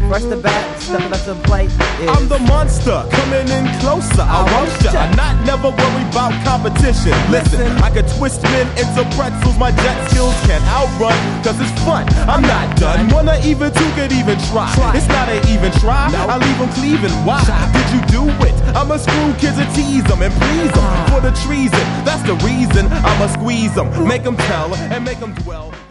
Fresh the bat, stepping up to the plate is... I'm the monster, coming in closer. I want ya. I'm not never worried about competition. Listen, I can twist men into pretzels. My jet skills can't outrun, cause it's fun. I'm not done. One or even two could even try. It's not an even try. I leave them cleaving. Why did you do it? I'ma screw kids and tease them and please them for the treason. That's the reason I'ma squeeze them, make them tell and make them dwell.